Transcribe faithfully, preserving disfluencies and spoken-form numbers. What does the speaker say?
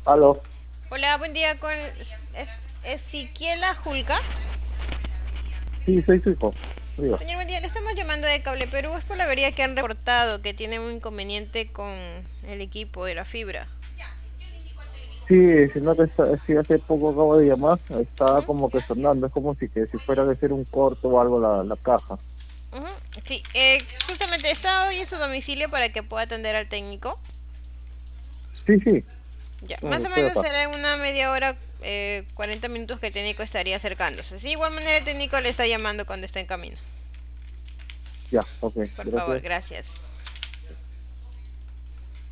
Aló, Hola, buen día con es, Ezequiela Julca. sí, soy su hijo. Diga. Señor, buen día. Le estamos llamando de Cable Perú. Es por la avería que han reportado que tienen un inconveniente con el equipo de la fibra. Sí, sino que está- sí, hace poco acabo de llamar, estaba Ujú, como que sonando, es como si que si fuera de ser un corto o algo la, la caja. ujú. Sí, eh, justamente está hoy en su domicilio para que pueda atender al técnico. Sí, sí, Ya, no, más o estoy menos acá. será en una media hora, eh, cuarenta minutos que el técnico estaría acercándose. Sí, igual manera el técnico le está llamando cuando está en camino. Ya, ok, Por favor, gracias. gracias.